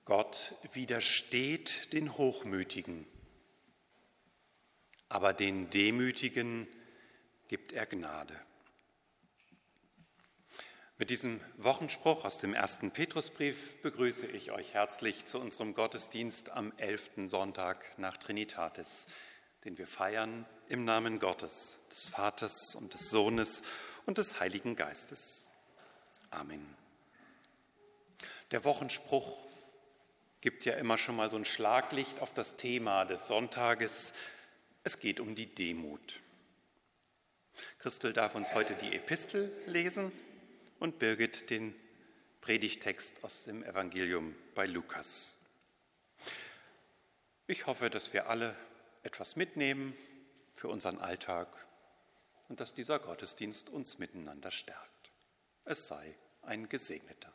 Gott widersteht den Hochmütigen, aber den Demütigen gibt er Gnade. Mit diesem Wochenspruch aus dem 1. Petrusbrief begrüße ich euch herzlich zu unserem Gottesdienst am 11. Sonntag nach Trinitatis, den wir feiern im Namen Gottes, des Vaters und des Sohnes und des Heiligen Geistes. Amen. Der Wochenspruch gibt ja immer schon mal so ein Schlaglicht auf das Thema des Sonntages. Es geht um die Demut. Christel darf uns heute die Epistel lesen und Birgit den Predigtext aus dem Evangelium bei Lukas. Ich hoffe, dass wir alle etwas mitnehmen für unseren Alltag und dass dieser Gottesdienst uns miteinander stärkt. Es sei ein gesegneter.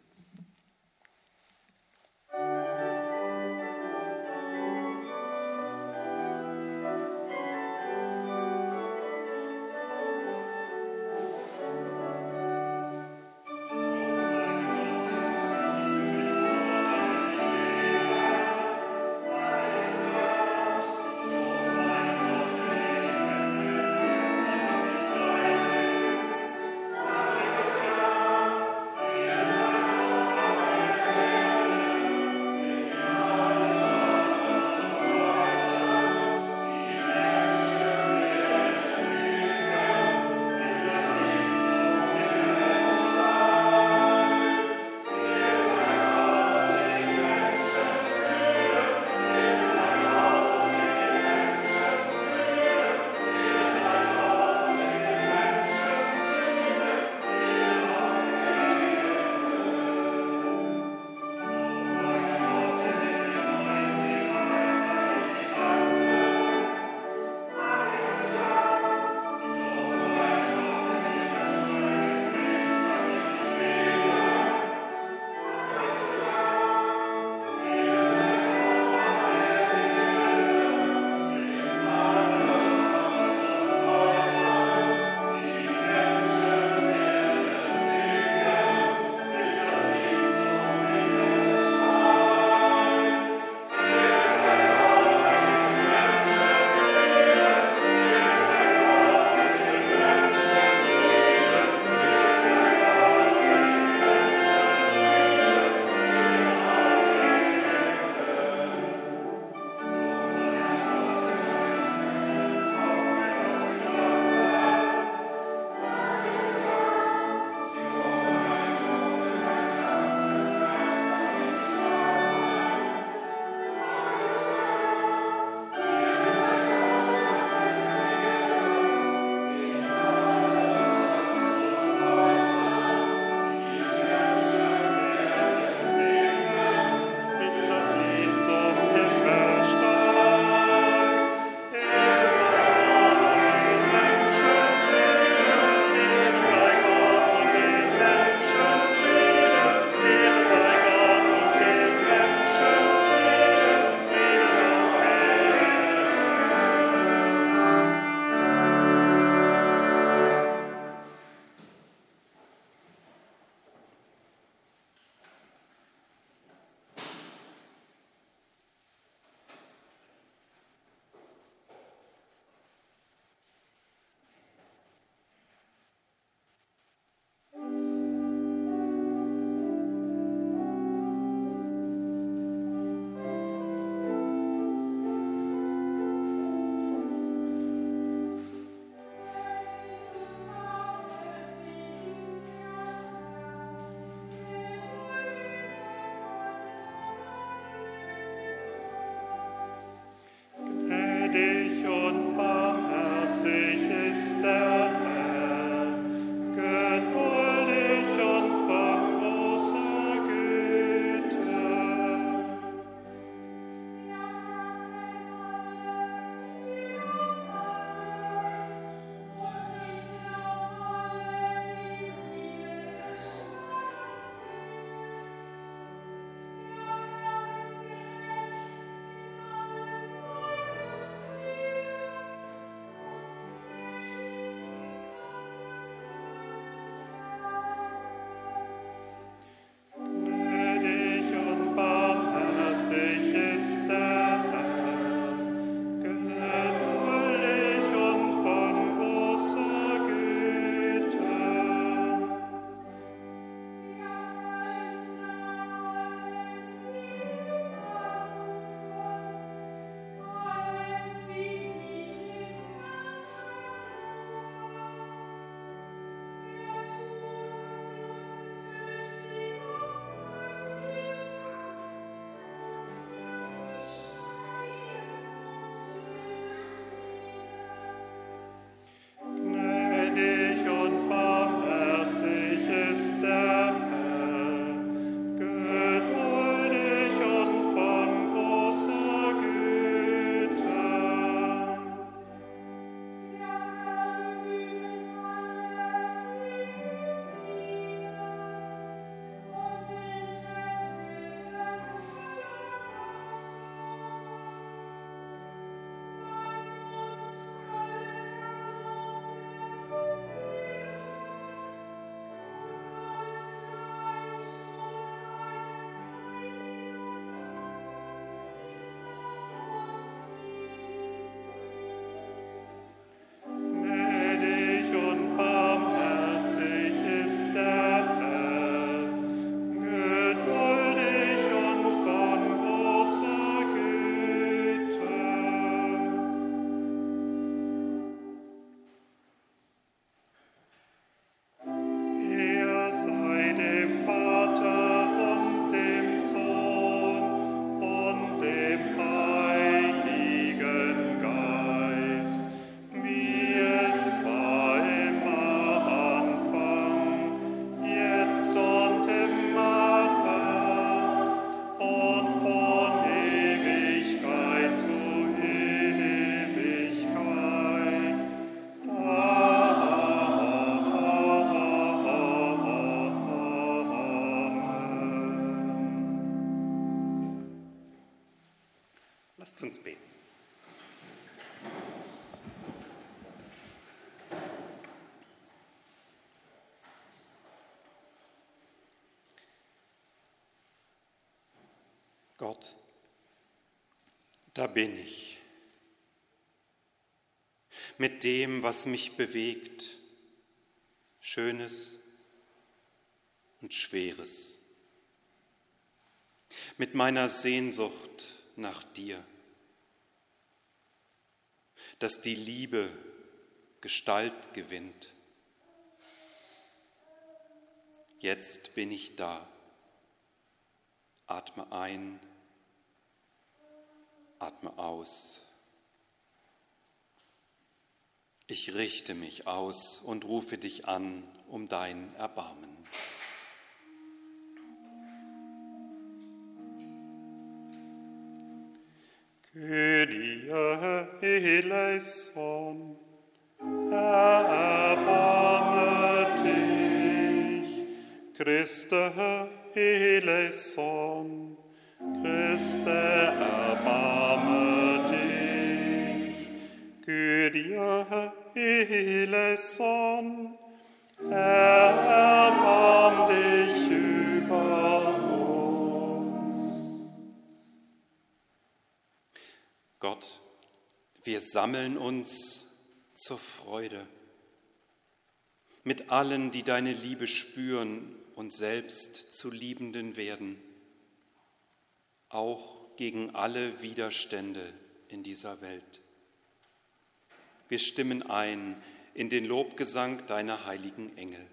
Lasst uns beten. Gott, da bin ich, mit dem, was mich bewegt, Schönes und Schweres, mit meiner Sehnsucht nach dir, dass die Liebe Gestalt gewinnt. Jetzt bin ich da, atme ein, atme aus. Ich richte mich aus und rufe dich an um dein Erbarmen. Kyrie eleison, erbarme dich. Christe eleison, Christe, erbarme dich. Kyrie eleison, erbarm dich über uns. Gott, wir sammeln uns zur Freude mit allen, die deine Liebe spüren und selbst zu Liebenden werden, auch gegen alle Widerstände in dieser Welt. Wir stimmen ein in den Lobgesang deiner heiligen Engel.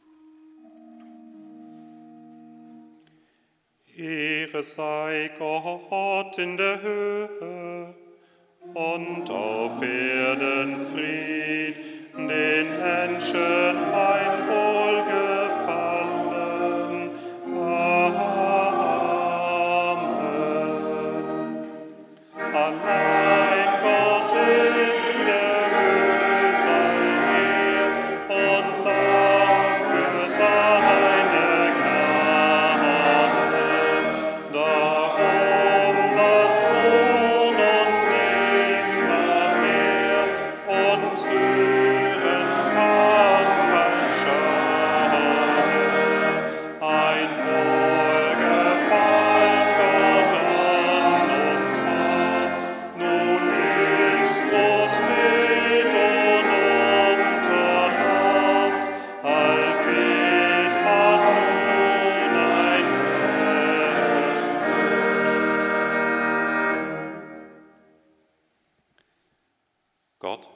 Ehre sei Gott in der Höhe und auf Erden Frieden, den Menschen ein Wohlgefallen. Amen. Allein Gott in der Höhe sei Ehre und Dank für seine Gnade. Darum das Nun und nimmermehr uns führen kann kein Schade. Ein Wohlgefallen Gott an uns hat, nun ist, wo's fehlt und unterlass, allfehlt hat nun ein Gott,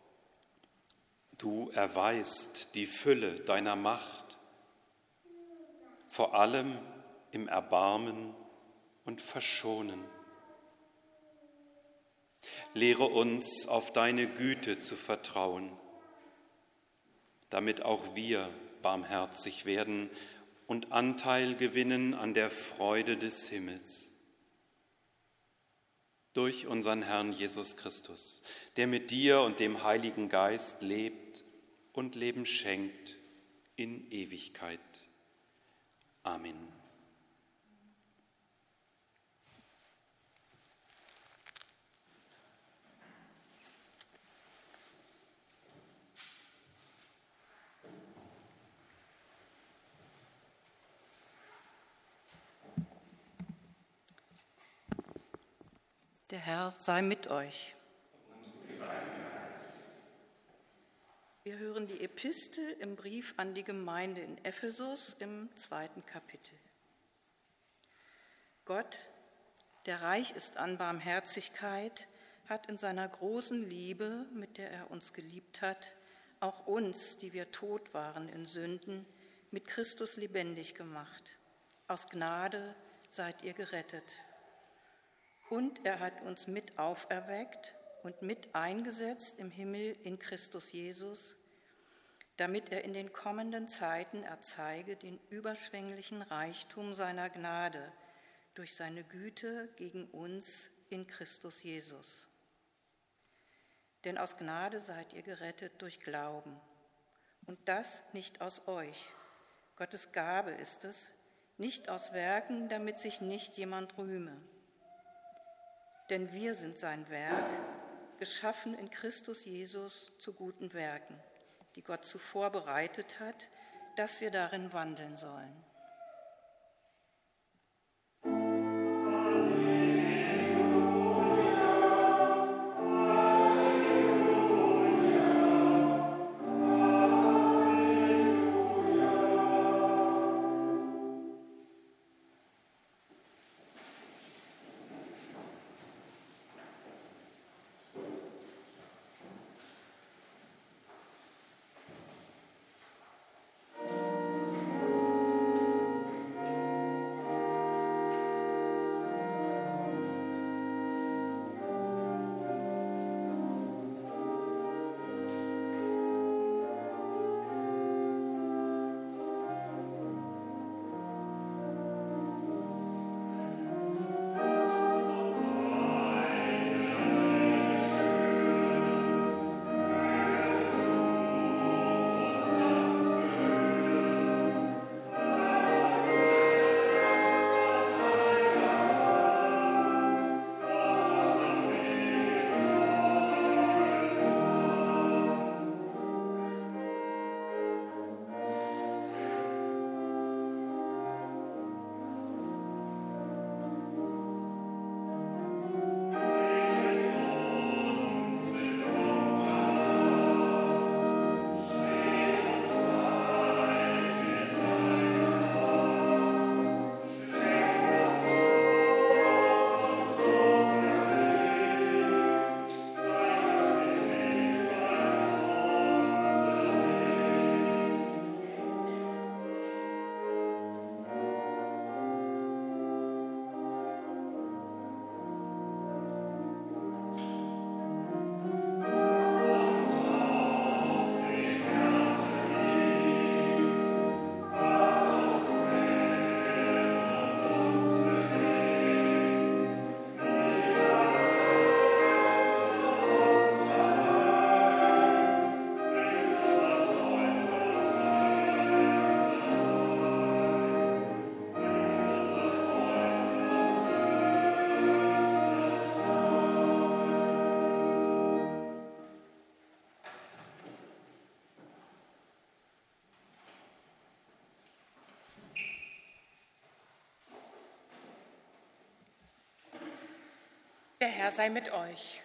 du erweist die Fülle deiner Macht, vor allem im Erbarmen und Verschonen. Lehre uns, auf deine Güte zu vertrauen, damit auch wir barmherzig werden und Anteil gewinnen an der Freude des Himmels. Durch unseren Herrn Jesus Christus, der mit dir und dem Heiligen Geist lebt und Leben schenkt in Ewigkeit. Amen. Der Herr sei mit euch. Wir hören die Epistel im Brief an die Gemeinde in Ephesus im 2. Kapitel. Gott, der reich ist an Barmherzigkeit, hat in seiner großen Liebe, mit der er uns geliebt hat, auch uns, die wir tot waren in Sünden, mit Christus lebendig gemacht. Aus Gnade seid ihr gerettet. Und er hat uns mit auferweckt und mit eingesetzt im Himmel in Christus Jesus, damit er in den kommenden Zeiten erzeige den überschwänglichen Reichtum seiner Gnade durch seine Güte gegen uns in Christus Jesus. Denn aus Gnade seid ihr gerettet durch Glauben. Und das nicht aus euch. Gottes Gabe ist es, nicht aus Werken, damit sich nicht jemand rühme. Denn wir sind sein Werk, geschaffen in Christus Jesus zu guten Werken, die Gott zuvor bereitet hat, dass wir darin wandeln sollen. Der Herr sei mit euch.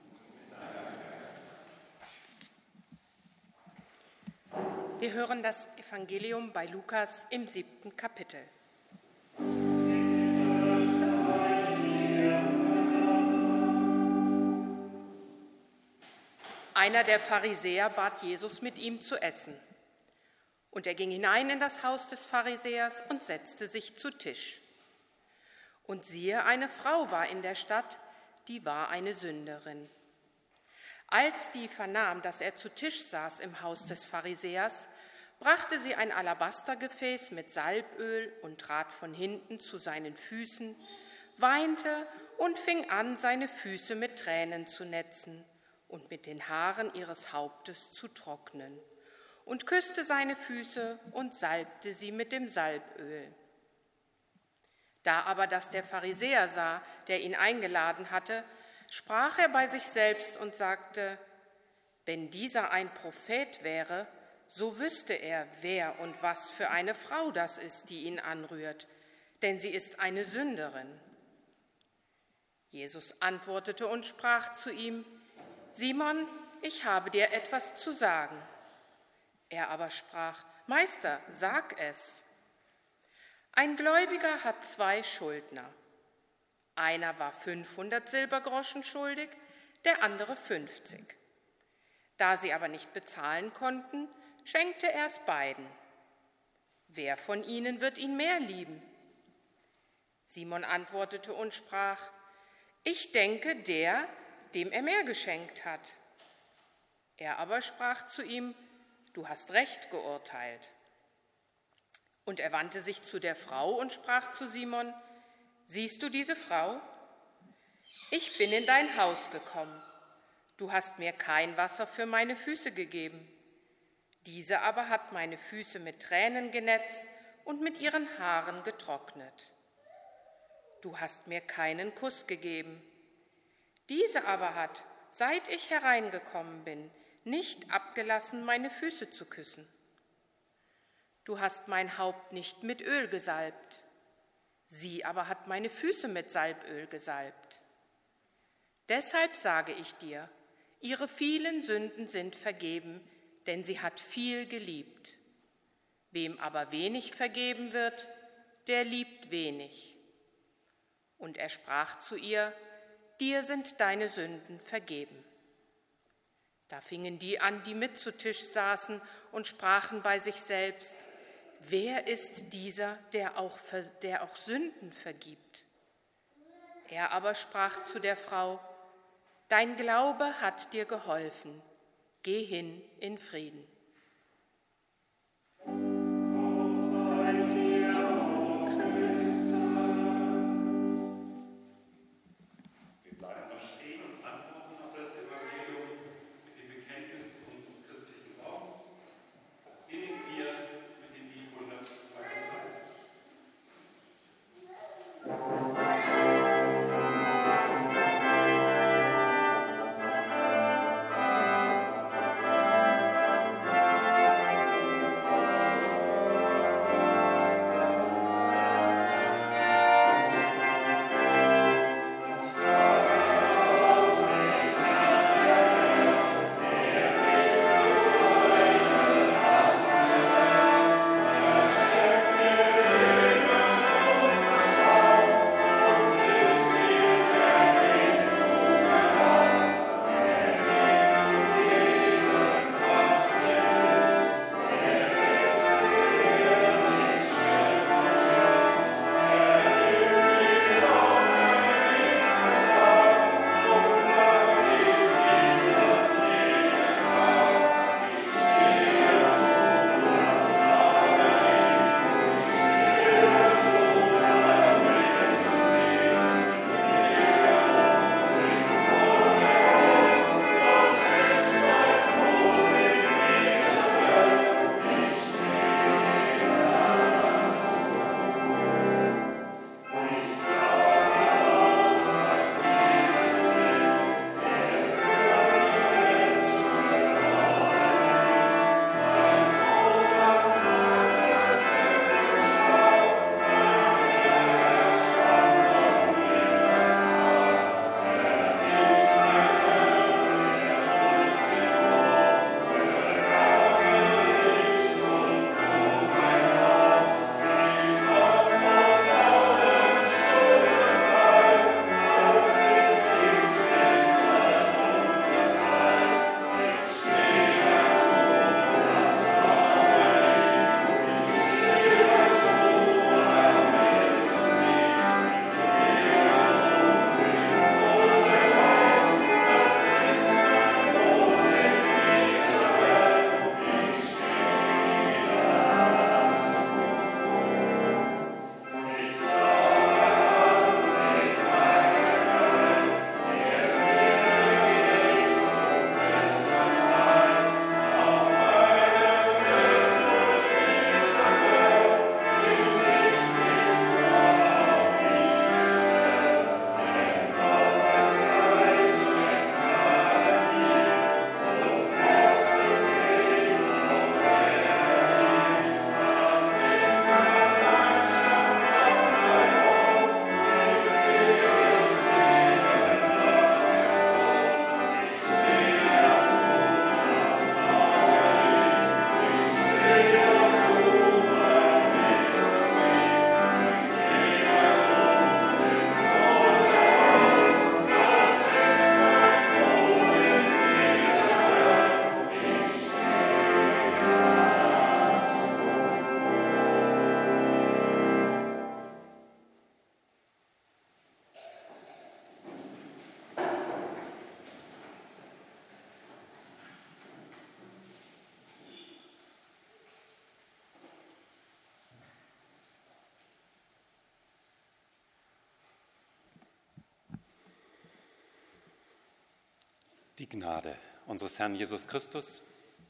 Wir hören das Evangelium bei Lukas im 7. Kapitel. Einer der Pharisäer bat Jesus, mit ihm zu essen. Und er ging hinein in das Haus des Pharisäers und setzte sich zu Tisch. Und siehe, eine Frau war in der Stadt, die war eine Sünderin. Als die vernahm, dass er zu Tisch saß im Haus des Pharisäers, brachte sie ein Alabastergefäß mit Salböl und trat von hinten zu seinen Füßen, weinte und fing an, seine Füße mit Tränen zu netzen und mit den Haaren ihres Hauptes zu trocknen, und küsste seine Füße und salbte sie mit dem Salböl. Da aber das der Pharisäer sah, der ihn eingeladen hatte, sprach er bei sich selbst und sagte: Wenn dieser ein Prophet wäre, so wüsste er, wer und was für eine Frau das ist, die ihn anrührt, denn sie ist eine Sünderin. Jesus antwortete und sprach zu ihm: Simon, ich habe dir etwas zu sagen. Er aber sprach: Meister, sag es. Ein Gläubiger hat 2 Schuldner. Einer war 500 Silbergroschen schuldig, der andere 50. Da sie aber nicht bezahlen konnten, schenkte er es beiden. Wer von ihnen wird ihn mehr lieben? Simon antwortete und sprach: Ich denke, der, dem er mehr geschenkt hat. Er aber sprach zu ihm: Du hast recht geurteilt. Und er wandte sich zu der Frau und sprach zu Simon: Siehst du diese Frau? Ich bin in dein Haus gekommen. Du hast mir kein Wasser für meine Füße gegeben. Diese aber hat meine Füße mit Tränen genetzt und mit ihren Haaren getrocknet. Du hast mir keinen Kuss gegeben. Diese aber hat, seit ich hereingekommen bin, nicht abgelassen, meine Füße zu küssen. Du hast mein Haupt nicht mit Öl gesalbt, sie aber hat meine Füße mit Salböl gesalbt. Deshalb sage ich dir, ihre vielen Sünden sind vergeben, denn sie hat viel geliebt. Wem aber wenig vergeben wird, der liebt wenig. Und er sprach zu ihr, dir sind deine Sünden vergeben. Da fingen die an, die mit zu Tisch saßen und sprachen bei sich selbst, wer ist dieser, der auch Sünden vergibt? Er aber sprach zu der Frau, dein Glaube hat dir geholfen, geh hin in Frieden. Die Gnade unseres Herrn Jesus Christus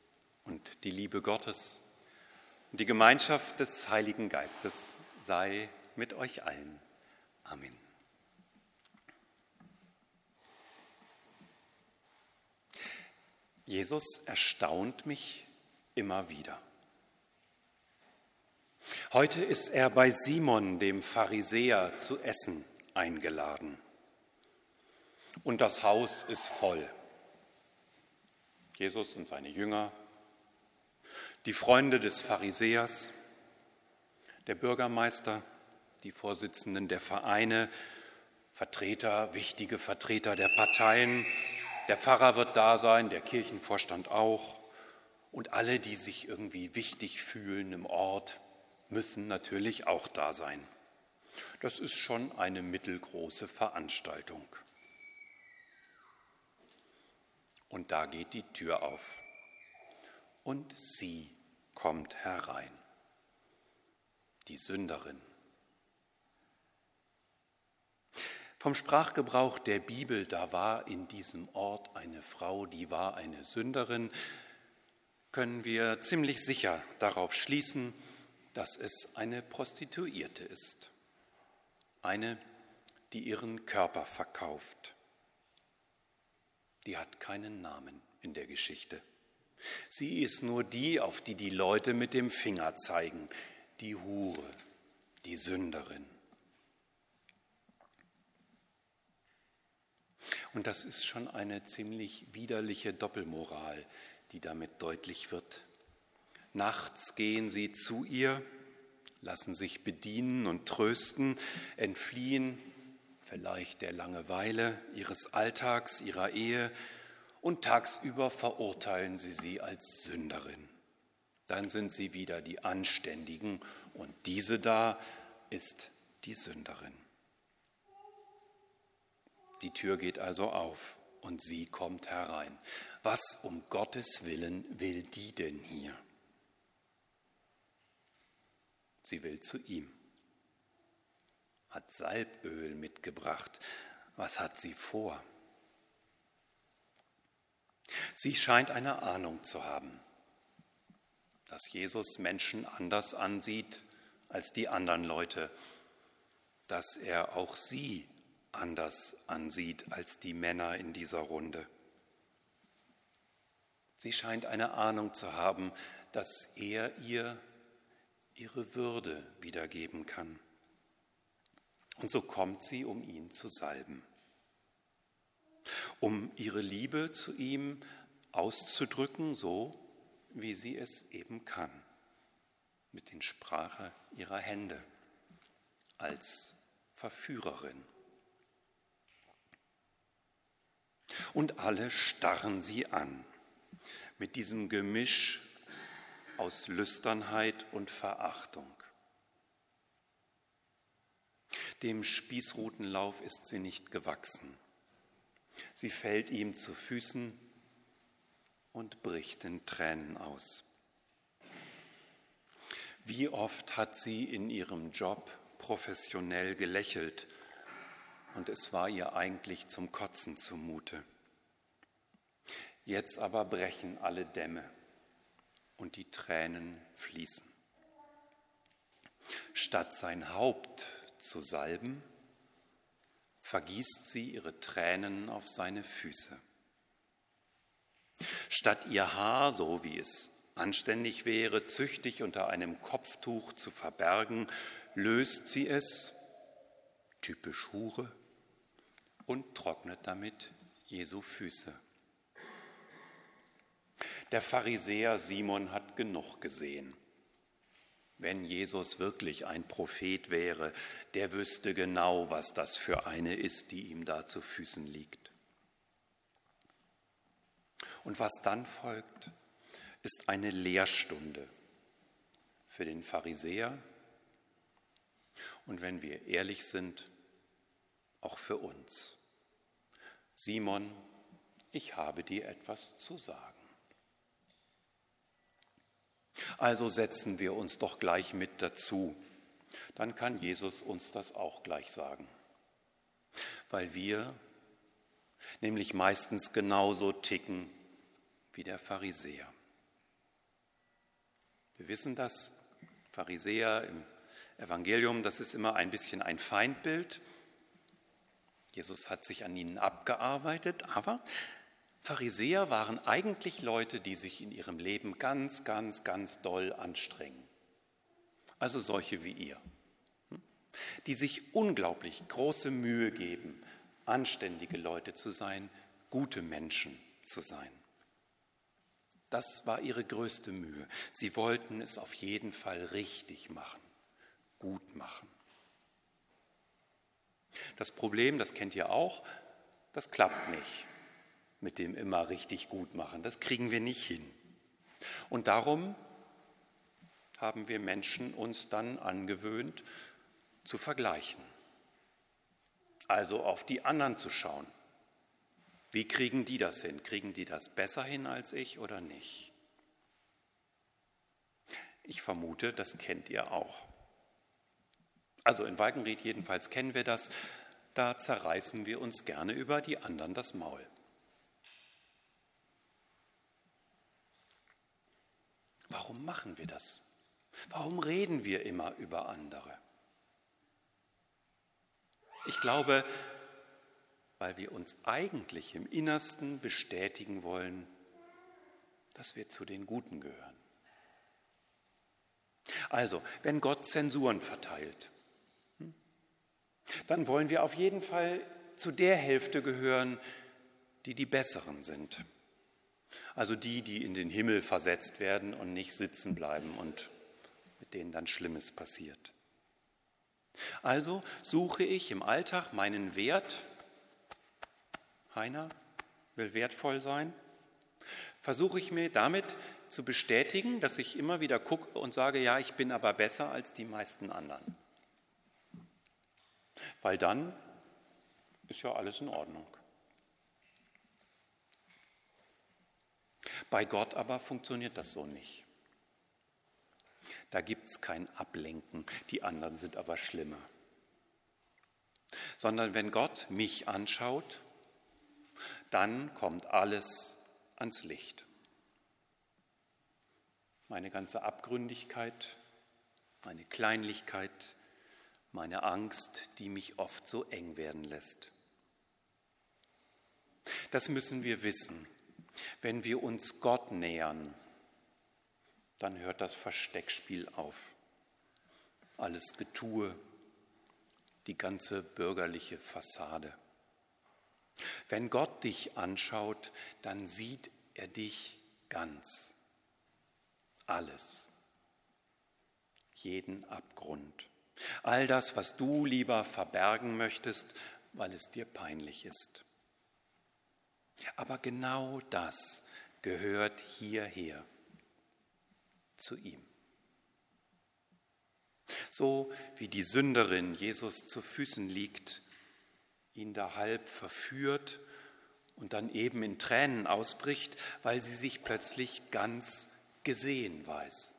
und die Liebe Gottes und die Gemeinschaft des Heiligen Geistes sei mit euch allen. Amen. Jesus erstaunt mich immer wieder. Heute ist er bei Simon, dem Pharisäer, zu essen eingeladen. Und das Haus ist voll. Jesus und seine Jünger, die Freunde des Pharisäers, der Bürgermeister, die Vorsitzenden der Vereine, wichtige Vertreter der Parteien, der Pfarrer wird da sein, der Kirchenvorstand auch. Und alle, die sich irgendwie wichtig fühlen im Ort, müssen natürlich auch da sein. Das ist schon eine mittelgroße Veranstaltung. Und da geht die Tür auf und sie kommt herein, die Sünderin. Vom Sprachgebrauch der Bibel, da war in diesem Ort eine Frau, die war eine Sünderin, können wir ziemlich sicher darauf schließen, dass es eine Prostituierte ist. Eine, die ihren Körper verkauft. Die hat keinen Namen in der Geschichte. Sie ist nur die, auf die die Leute mit dem Finger zeigen. Die Hure, die Sünderin. Und das ist schon eine ziemlich widerliche Doppelmoral, die damit deutlich wird. Nachts gehen sie zu ihr, lassen sich bedienen und trösten, entfliehen vielleicht der Langeweile ihres Alltags, ihrer Ehe, und tagsüber verurteilen sie als Sünderin. Dann sind sie wieder die Anständigen und diese da ist die Sünderin. Die Tür geht also auf und sie kommt herein. Was um Gottes Willen will die denn hier? Sie will zu ihm, hat Salböl mitgebracht. Was hat sie vor? Sie scheint eine Ahnung zu haben, dass Jesus Menschen anders ansieht als die anderen Leute, dass er auch sie anders ansieht als die Männer in dieser Runde. Sie scheint eine Ahnung zu haben, dass er ihr ihre Würde wiedergeben kann. Und so kommt sie, um ihn zu salben, um ihre Liebe zu ihm auszudrücken, so wie sie es eben kann, mit der Sprache ihrer Hände, als Verführerin. Und alle starren sie an, mit diesem Gemisch aus Lüsternheit und Verachtung. Dem Spießrutenlauf ist sie nicht gewachsen. Sie fällt ihm zu Füßen und bricht in Tränen aus. Wie oft hat sie in ihrem Job professionell gelächelt und es war ihr eigentlich zum Kotzen zumute. Jetzt aber brechen alle Dämme und die Tränen fließen. Statt sein Haupt zu salben, vergießt sie ihre Tränen auf seine Füße. Statt ihr Haar, so wie es anständig wäre, züchtig unter einem Kopftuch zu verbergen, löst sie es, typisch Hure, und trocknet damit Jesu Füße. Der Pharisäer Simon hat genug gesehen. Wenn Jesus wirklich ein Prophet wäre, der wüsste genau, was das für eine ist, die ihm da zu Füßen liegt. Und was dann folgt, ist eine Lehrstunde für den Pharisäer und wenn wir ehrlich sind, auch für uns. Simon, ich habe dir etwas zu sagen. Also setzen wir uns doch gleich mit dazu. Dann kann Jesus uns das auch gleich sagen. Weil wir nämlich meistens genauso ticken wie der Pharisäer. Wir wissen das, Pharisäer im Evangelium, das ist immer ein bisschen ein Feindbild. Jesus hat sich an ihnen abgearbeitet, aber Pharisäer waren eigentlich Leute, die sich in ihrem Leben ganz, ganz, ganz doll anstrengen. Also solche wie ihr, die sich unglaublich große Mühe geben, anständige Leute zu sein, gute Menschen zu sein. Das war ihre größte Mühe. Sie wollten es auf jeden Fall richtig machen, gut machen. Das Problem, das kennt ihr auch, das klappt nicht mit dem immer richtig gut machen. Das kriegen wir nicht hin. Und darum haben wir Menschen uns dann angewöhnt, zu vergleichen. Also auf die anderen zu schauen. Wie kriegen die das hin? Kriegen die das besser hin als ich oder nicht? Ich vermute, das kennt ihr auch. Also in Walkenried jedenfalls kennen wir das. Da zerreißen wir uns gerne über die anderen das Maul. Warum machen wir das? Warum reden wir immer über andere? Ich glaube, weil wir uns eigentlich im Innersten bestätigen wollen, dass wir zu den Guten gehören. Also, wenn Gott Zensuren verteilt, dann wollen wir auf jeden Fall zu der Hälfte gehören, die die Besseren sind. Also die, die in den Himmel versetzt werden und nicht sitzen bleiben und mit denen dann Schlimmes passiert. Also suche ich im Alltag meinen Wert. Heiner will wertvoll sein. Versuche ich mir damit zu bestätigen, dass ich immer wieder gucke und sage, ja, ich bin aber besser als die meisten anderen. Weil dann ist ja alles in Ordnung. Bei Gott aber funktioniert das so nicht. Da gibt es kein Ablenken, die anderen sind aber schlimmer. Sondern wenn Gott mich anschaut, dann kommt alles ans Licht. Meine ganze Abgründigkeit, meine Kleinlichkeit, meine Angst, die mich oft so eng werden lässt. Das müssen wir wissen. Wenn wir uns Gott nähern, dann hört das Versteckspiel auf. Alles Getue, die ganze bürgerliche Fassade. Wenn Gott dich anschaut, dann sieht er dich ganz. Alles. Jeden Abgrund. All das, was du lieber verbergen möchtest, weil es dir peinlich ist. Aber genau das gehört hierher, zu ihm. So wie die Sünderin Jesus zu Füßen liegt, ihn da halb verführt und dann eben in Tränen ausbricht, weil sie sich plötzlich ganz gesehen weiß.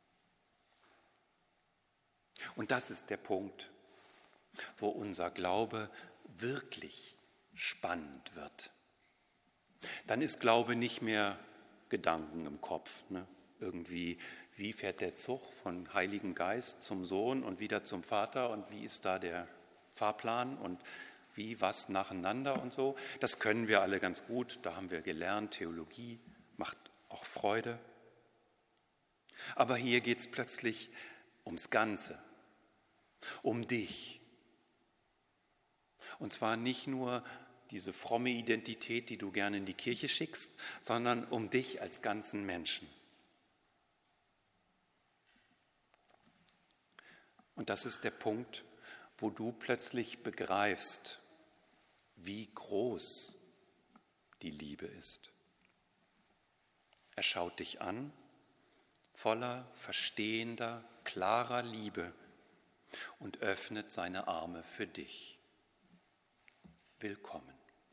Und das ist der Punkt, wo unser Glaube wirklich spannend wird. Dann ist Glaube nicht mehr Gedanken im Kopf, Irgendwie, wie fährt der Zug von Heiligen Geist zum Sohn und wieder zum Vater und wie ist da der Fahrplan und wie, was nacheinander und so. Das können wir alle ganz gut, da haben wir gelernt, Theologie macht auch Freude. Aber hier geht es plötzlich ums Ganze, um dich. Und zwar nicht nur diese fromme Identität, die du gerne in die Kirche schickst, sondern um dich als ganzen Menschen. Und das ist der Punkt, wo du plötzlich begreifst, wie groß die Liebe ist. Er schaut dich an, voller verstehender, klarer Liebe und öffnet seine Arme für dich. Willkommen.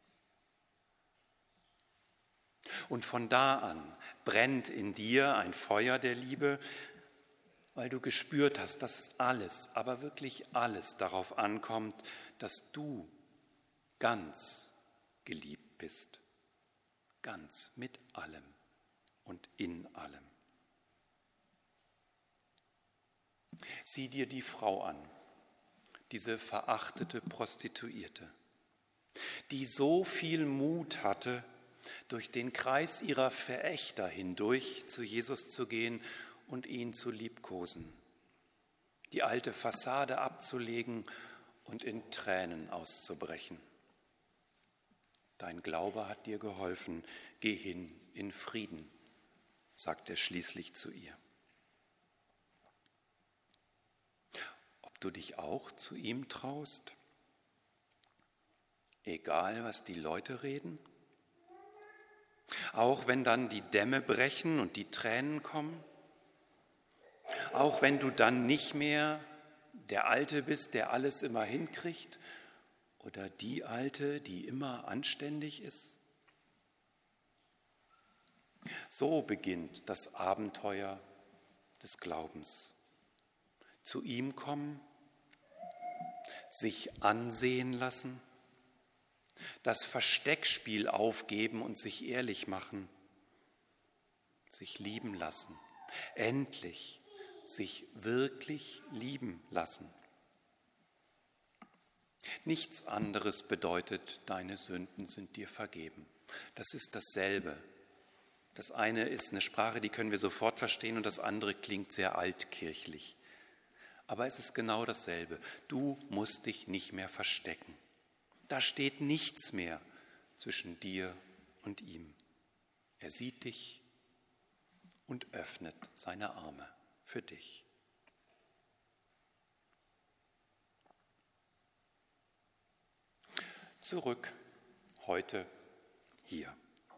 Und von da an brennt in dir ein Feuer der Liebe, weil du gespürt hast, dass es alles, aber wirklich alles darauf ankommt, dass du ganz geliebt bist. Ganz mit allem und in allem. Sieh dir die Frau an, diese verachtete Prostituierte, die so viel Mut hatte, durch den Kreis ihrer Verächter hindurch zu Jesus zu gehen und ihn zu liebkosen, die alte Fassade abzulegen und in Tränen auszubrechen. Dein Glaube hat dir geholfen, geh hin in Frieden, sagt er schließlich zu ihr. Ob du dich auch zu ihm traust? Egal, was die Leute reden? Auch wenn dann die Dämme brechen und die Tränen kommen? Auch wenn du dann nicht mehr der Alte bist, der alles immer hinkriegt? Oder die Alte, die immer anständig ist? So beginnt das Abenteuer des Glaubens. Zu ihm kommen, sich ansehen lassen, das Versteckspiel aufgeben und sich ehrlich machen, sich lieben lassen, endlich sich wirklich lieben lassen. Nichts anderes bedeutet, deine Sünden sind dir vergeben. Das ist dasselbe. Das eine ist eine Sprache, die können wir sofort verstehen, und das andere klingt sehr altkirchlich. Aber es ist genau dasselbe. Du musst dich nicht mehr verstecken. Da steht nichts mehr zwischen dir und ihm. Er sieht dich und öffnet seine Arme für dich. Zurück, heute, hier.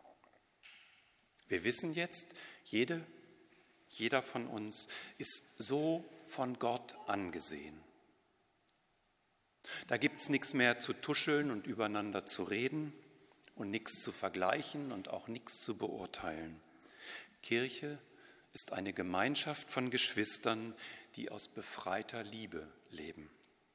Wir wissen jetzt, jeder von uns ist so von Gott angesehen. Da gibt es nichts mehr zu tuscheln und übereinander zu reden und nichts zu vergleichen und auch nichts zu beurteilen. Kirche ist eine Gemeinschaft von Geschwistern, die aus befreiter Liebe leben.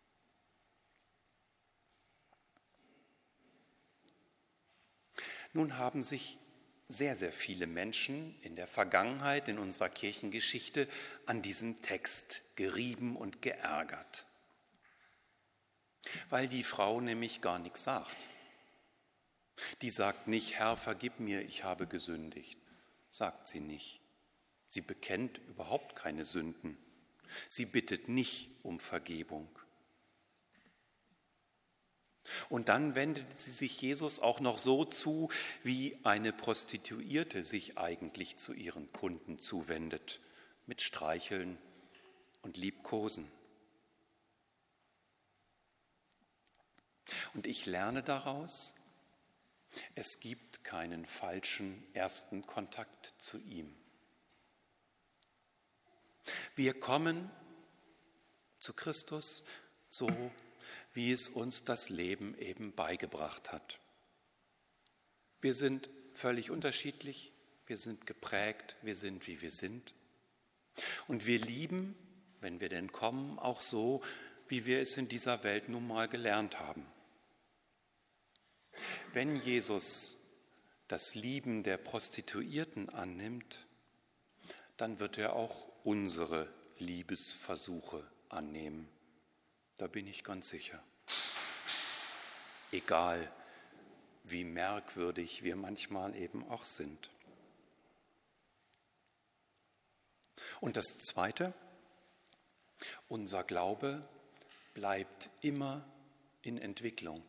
Nun haben sich sehr, sehr viele Menschen in der Vergangenheit, in unserer Kirchengeschichte, an diesem Text gerieben und geärgert. Weil die Frau nämlich gar nichts sagt. Die sagt nicht, Herr, vergib mir, ich habe gesündigt. Sagt sie nicht. Sie bekennt überhaupt keine Sünden. Sie bittet nicht um Vergebung. Und dann wendet sie sich Jesus auch noch so zu, wie eine Prostituierte sich eigentlich zu ihren Kunden zuwendet, mit Streicheln und Liebkosen. Und ich lerne daraus, es gibt keinen falschen ersten Kontakt zu ihm. Wir kommen zu Christus so, wie es uns das Leben eben beigebracht hat. Wir sind völlig unterschiedlich, wir sind geprägt, wir sind, wie wir sind. Und wir lieben, wenn wir denn kommen, auch so, wie wir es in dieser Welt nun mal gelernt haben. Wenn Jesus das Lieben der Prostituierten annimmt, dann wird er auch unsere Liebesversuche annehmen. Da bin ich ganz sicher. Egal, wie merkwürdig wir manchmal eben auch sind. Und das Zweite, unser Glaube bleibt immer in Entwicklung.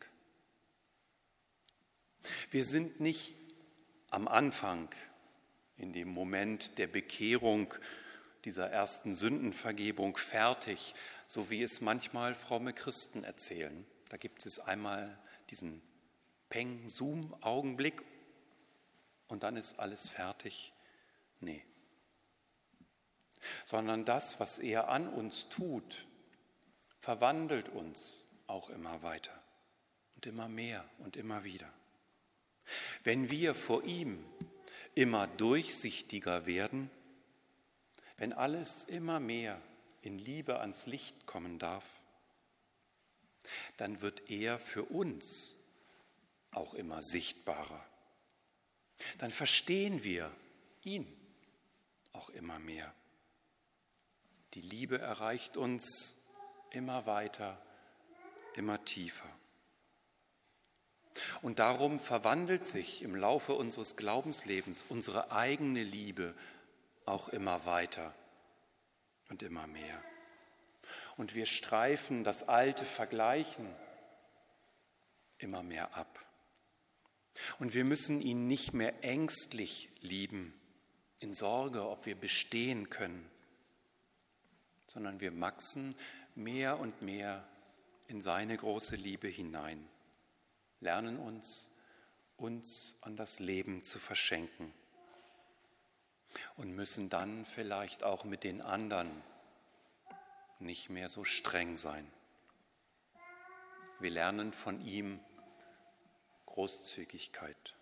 Wir sind nicht am Anfang, in dem Moment der Bekehrung, dieser ersten Sündenvergebung fertig, so wie es manchmal fromme Christen erzählen. Da gibt es einmal diesen Peng-Zoom-Augenblick und dann ist alles fertig. Nee. Sondern das, was er an uns tut, verwandelt uns auch immer weiter und immer mehr und immer wieder. Wenn wir vor ihm immer durchsichtiger werden, wenn alles immer mehr in Liebe ans Licht kommen darf, dann wird er für uns auch immer sichtbarer. Dann verstehen wir ihn auch immer mehr. Die Liebe erreicht uns immer weiter, immer tiefer. Und darum verwandelt sich im Laufe unseres Glaubenslebens unsere eigene Liebe auch immer weiter und immer mehr. Und wir streifen das alte Vergleichen immer mehr ab. Und wir müssen ihn nicht mehr ängstlich lieben, in Sorge, ob wir bestehen können, sondern wir wachsen mehr und mehr in seine große Liebe hinein, lernen uns an das Leben zu verschenken und müssen dann vielleicht auch mit den anderen nicht mehr so streng sein. Wir lernen von ihm Großzügigkeit.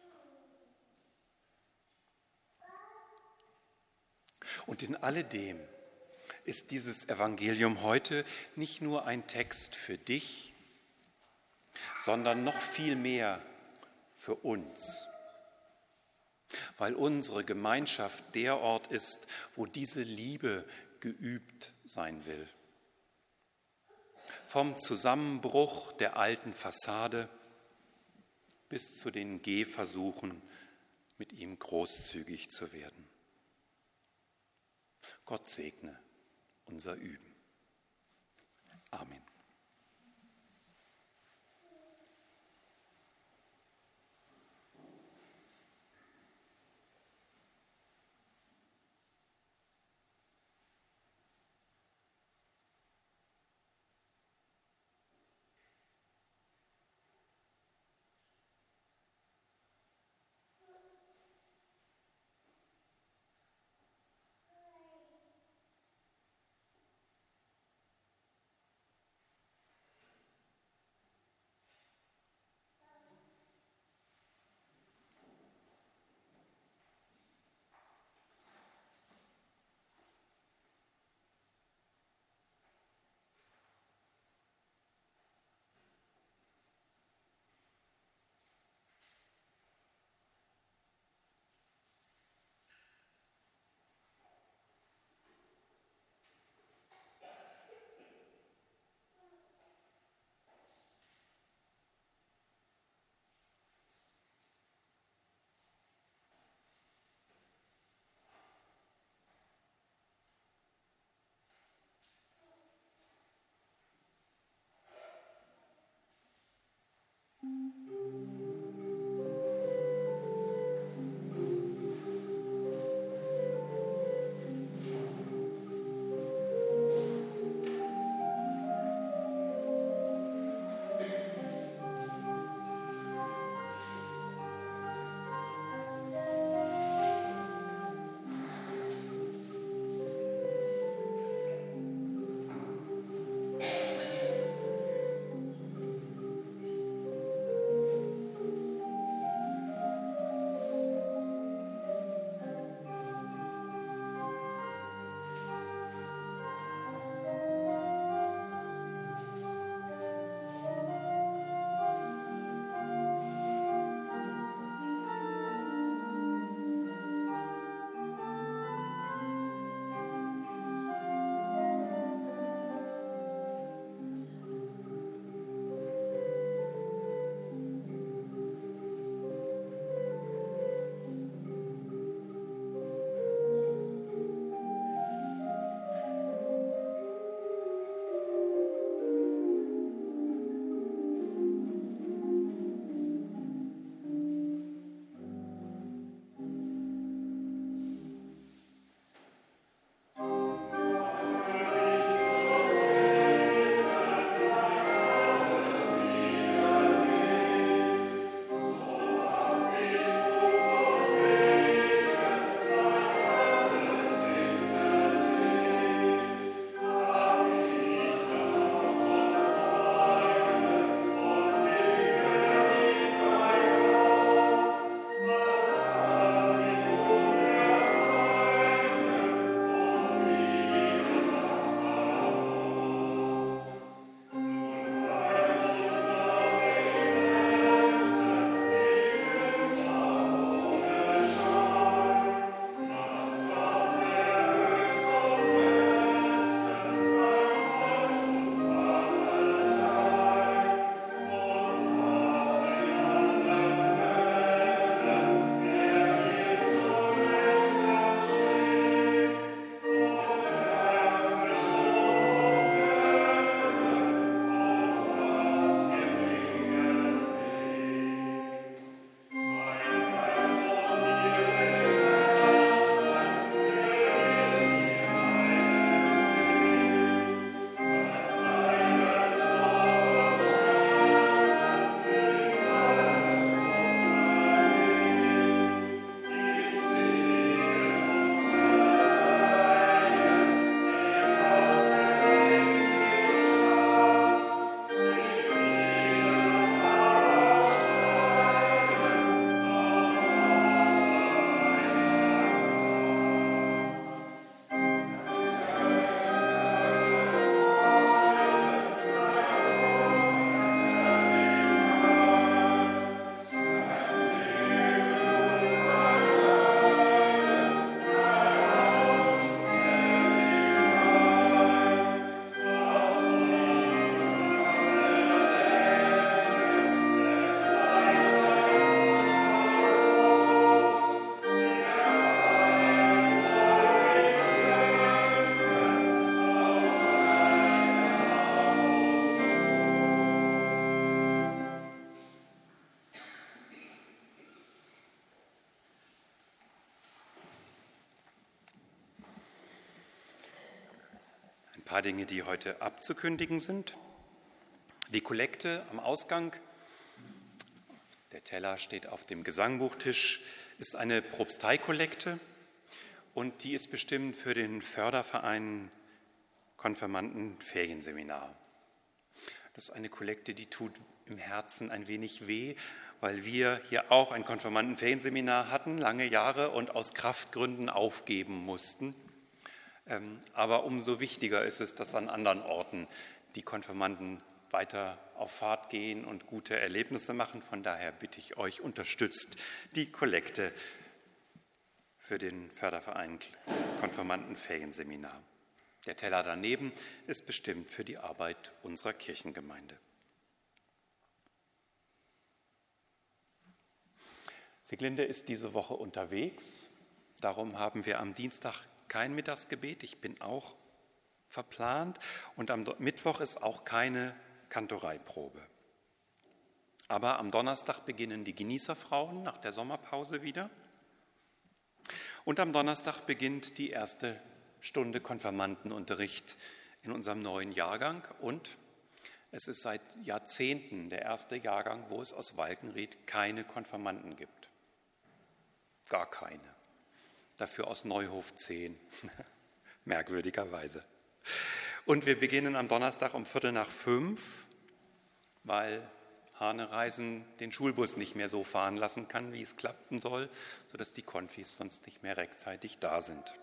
Und in alledem ist dieses Evangelium heute nicht nur ein Text für dich, sondern noch viel mehr für uns, weil unsere Gemeinschaft der Ort ist, wo diese Liebe geübt sein will. Vom Zusammenbruch der alten Fassade bis zu den Gehversuchen, mit ihm großzügig zu werden. Gott segne unser Üben. Amen. paar Dinge, die heute abzukündigen sind. Die Kollekte am Ausgang, der Teller steht auf dem Gesangbuchtisch, ist eine Propsteikollekte und die ist bestimmt für den Förderverein Konfirmanden-Ferienseminar. Das ist eine Kollekte, die tut im Herzen ein wenig weh, weil wir hier auch ein Konfirmanden-Ferienseminar hatten, lange Jahre, und aus Kraftgründen aufgeben mussten. Aber umso wichtiger ist es, dass an anderen Orten die Konfirmanden weiter auf Fahrt gehen und gute Erlebnisse machen. Von daher bitte ich euch, unterstützt die Kollekte für den Förderverein Konfirmanden-Ferienseminar. Der Teller daneben ist bestimmt für die Arbeit unserer Kirchengemeinde. Sieglinde ist diese Woche unterwegs. Darum haben wir am Dienstag kein Mittagsgebet. Ich bin auch verplant. Und am Mittwoch ist auch keine Kantoreiprobe. Aber am Donnerstag beginnen die Genießerfrauen nach der Sommerpause wieder. Und am Donnerstag beginnt die erste Stunde Konfirmandenunterricht in unserem neuen Jahrgang. Und es ist seit Jahrzehnten der erste Jahrgang, wo es aus Walkenried keine Konfirmanden gibt. Gar keine. Dafür aus Neuhof 10. Merkwürdigerweise. Und wir beginnen am Donnerstag um 4:45, weil Hahnereisen den Schulbus nicht mehr so fahren lassen kann, wie es klappen soll, sodass die Konfis sonst nicht mehr rechtzeitig da sind.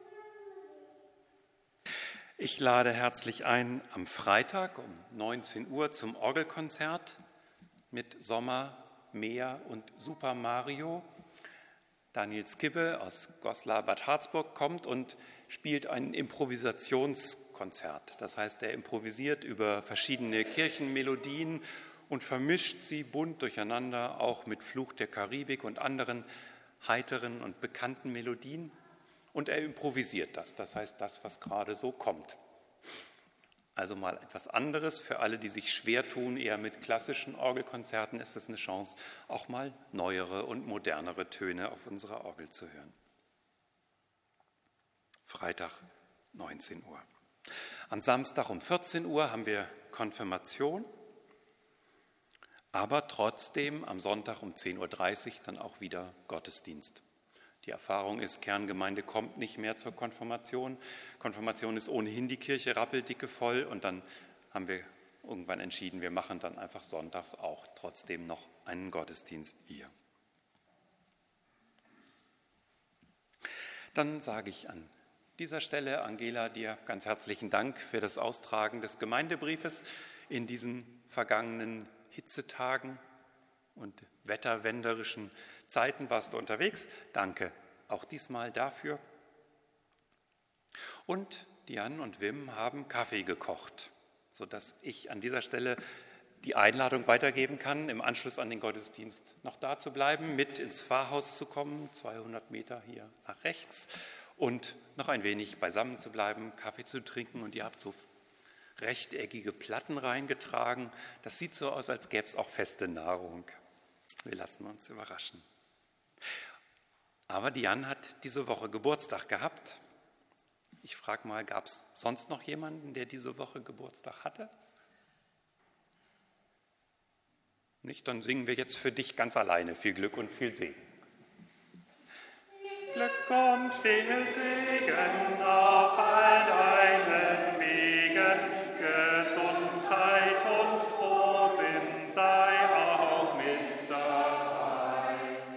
Ich lade herzlich ein am Freitag um 19 Uhr zum Orgelkonzert mit Sommer, Meer und Super Mario. Daniel Skibbe aus Goslar Bad Harzburg kommt und spielt ein Improvisationskonzert. Das heißt, er improvisiert über verschiedene Kirchenmelodien und vermischt sie bunt durcheinander, auch mit Fluch der Karibik und anderen heiteren und bekannten Melodien. Und er improvisiert das, das heißt das, was gerade so kommt. Also mal etwas anderes. Für alle, die sich schwer tun, eher mit klassischen Orgelkonzerten, ist es eine Chance, auch mal neuere und modernere Töne auf unserer Orgel zu hören. Freitag, 19 Uhr. Am Samstag um 14 Uhr haben wir Konfirmation, aber trotzdem am Sonntag um 10:30 Uhr dann auch wieder Gottesdienst. Die Erfahrung ist, Kerngemeinde kommt nicht mehr zur Konfirmation. Konfirmation ist ohnehin die Kirche rappeldicke voll und dann haben wir irgendwann entschieden, wir machen dann einfach sonntags auch trotzdem noch einen Gottesdienst hier. Dann sage ich an dieser Stelle, Angela, dir ganz herzlichen Dank für das Austragen des Gemeindebriefes in diesen vergangenen Hitzetagen und wetterwenderischen Zeiten warst du unterwegs. Danke auch diesmal dafür. Und Diane und Wim haben Kaffee gekocht, sodass ich an dieser Stelle die Einladung weitergeben kann, im Anschluss an den Gottesdienst noch da zu bleiben, mit ins Pfarrhaus zu kommen, 200 Meter hier nach rechts, und noch ein wenig beisammen zu bleiben, Kaffee zu trinken. Und ihr habt so rechteckige Platten reingetragen. Das sieht so aus, als gäbe es auch feste Nahrung. Wir lassen uns überraschen. Aber Diane hat diese Woche Geburtstag gehabt. Ich frage mal, gab es sonst noch jemanden, der diese Woche Geburtstag hatte? Nicht? Dann singen wir jetzt für dich ganz alleine. Viel Glück und viel Segen. Glück und viel Segen auf all deinen Wegen, Gesundheit und Frohsinn sei auch mit dabei.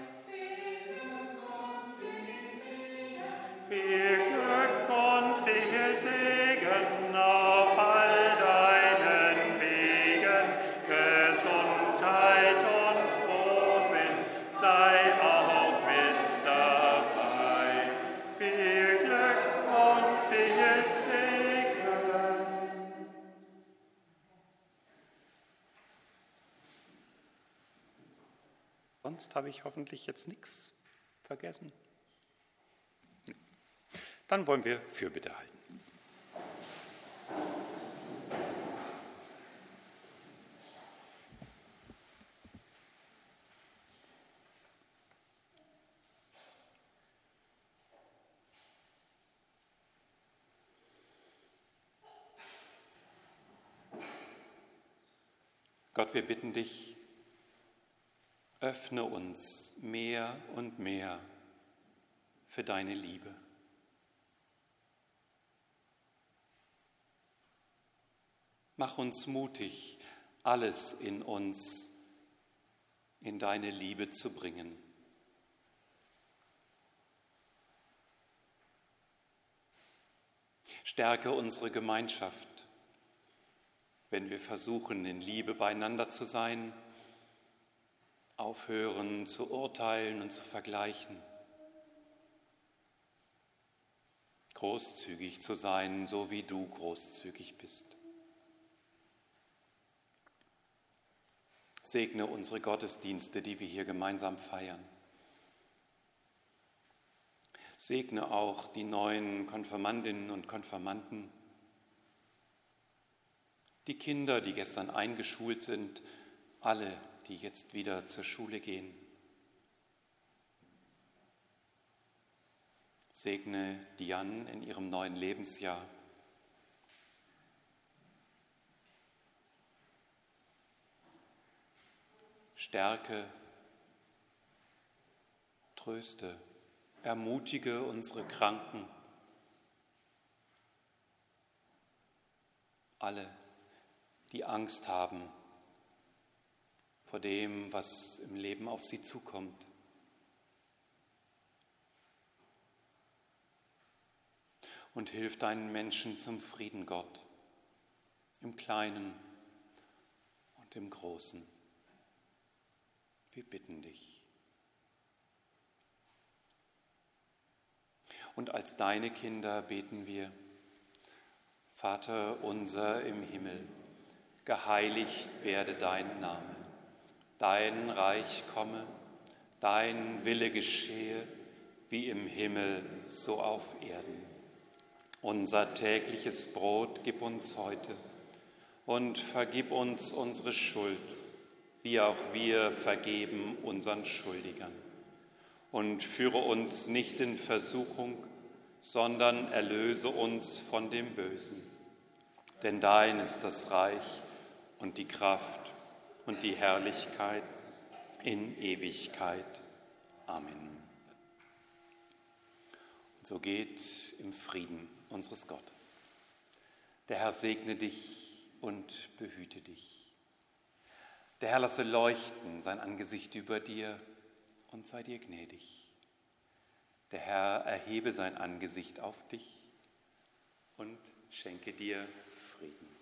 Viel Glück und viel Segen auf all deinen Wegen, Gesundheit und Frohsinn sei auch mit dabei. Viel Glück und viel Segen. Sonst habe ich hoffentlich jetzt nichts vergessen. Dann wollen wir Fürbitte halten. Gott, wir bitten dich, öffne uns mehr und mehr für deine Liebe. Mach uns mutig, alles in uns in deine Liebe zu bringen. Stärke unsere Gemeinschaft, wenn wir versuchen, in Liebe beieinander zu sein, aufhören zu urteilen und zu vergleichen, großzügig zu sein, so wie du großzügig bist. Segne unsere Gottesdienste, die wir hier gemeinsam feiern. Segne auch die neuen Konfirmandinnen und Konfirmanden, die Kinder, die gestern eingeschult sind, alle, die jetzt wieder zur Schule gehen. Segne Diane in ihrem neuen Lebensjahr. Stärke, tröste, ermutige unsere Kranken, alle, die Angst haben vor dem, was im Leben auf sie zukommt. Und hilf deinen Menschen zum Frieden, Gott, im Kleinen und im Großen. Wir bitten dich. Und als deine Kinder beten wir: Vater unser im Himmel, geheiligt werde dein Name. Dein Reich komme, dein Wille geschehe, wie im Himmel, so auf Erden. Unser tägliches Brot gib uns heute und vergib uns unsere Schuld, wie auch wir vergeben unseren Schuldigern. Und führe uns nicht in Versuchung, sondern erlöse uns von dem Bösen. Denn dein ist das Reich und die Kraft und die Herrlichkeit in Ewigkeit. Amen. Und so geht im Frieden unseres Gottes. Der Herr segne dich und behüte dich. Der Herr lasse leuchten sein Angesicht über dir und sei dir gnädig. Der Herr erhebe sein Angesicht auf dich und schenke dir Frieden.